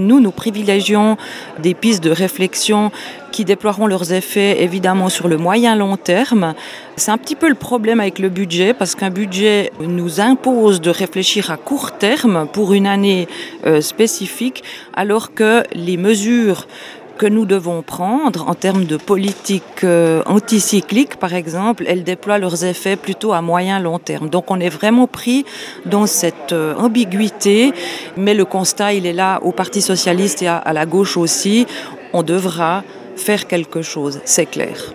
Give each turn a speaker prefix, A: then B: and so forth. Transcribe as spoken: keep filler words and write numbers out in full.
A: nous, nous privilégions des pistes de réflexion qui déploieront leurs effets évidemment sur le moyen long terme. C'est un petit peu le problème avec le budget, parce qu'un budget nous impose de réfléchir à court terme pour une année euh, spécifique, alors que les mesures que nous devons prendre en termes de politique euh, anticyclique, par exemple, elles déploient leurs effets plutôt à moyen long terme. Donc on est vraiment pris dans cette euh, ambiguïté, mais le constat, il est là au Parti socialiste et à, à la gauche aussi. On devra faire quelque chose, c'est clair.